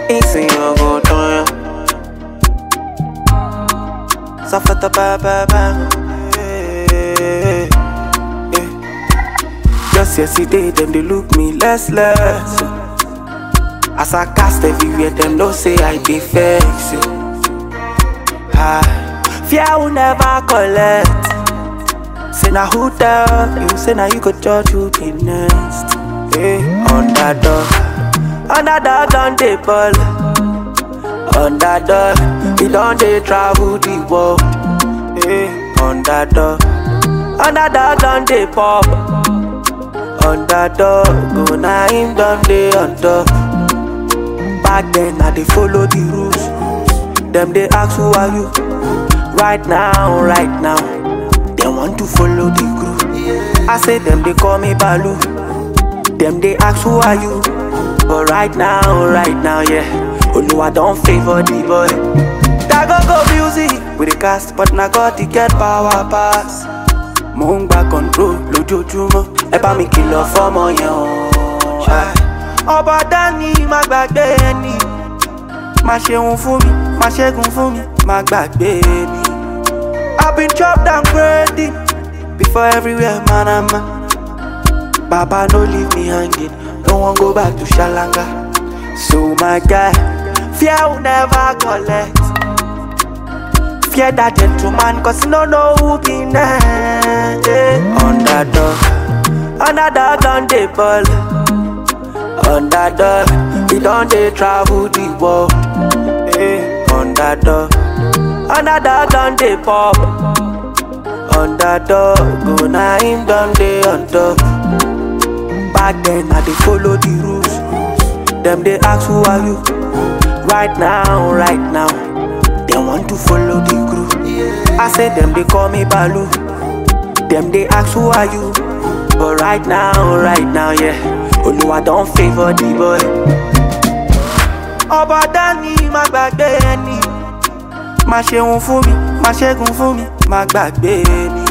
Easy on go down. Safata ba ba ba. Just yesterday, them they look me less. As I cast everywhere, them no say I be fake. Fear will never collect. Say now who tell you? Say now you could judge who be next. Underdog on the ball. Underdog, we don't they travel the world. Underdog on the pop. Underdog, go now him done they on top. Back then I they follow the rules. Them they ask who are you? Right now, they want to follow the group. I say them they call me Balu. Them they ask who are you? But right now, yeah. Oluwa don't favor the boy. That go music with the cast, but now God to get power pass. Mung back control, lójoojúmọ́. Ẹ bá mi kìlọ̀ fọ́mọ yẹn o. Ọba dání má gbàgbé ẹni. Má ṣeun fún mi, má ṣẹ́gun fún mi, má gbàgbé mi. I've been chopped and grading before everywhere, man. Baba no leave me hanging, no one go back to Shalanga. So my guy, fear will never collect. Fear that gentleman, cause you don't know who be next. Underdog on the ball. Underdog, we don't they travel the world. Underdog on the pop. Underdog, go now him done they on top. Back then I they follow the rules. Them they ask who are you? Right now, they want to follow the group. I say them they call me Balu. Them they ask who are you? But right now, yeah. Oluwa don't favor the boy. Ọba dání má gbàgbé ẹni. Má ṣeun fún mi, má ṣẹ́gun fún mi, má gbàgbé mi.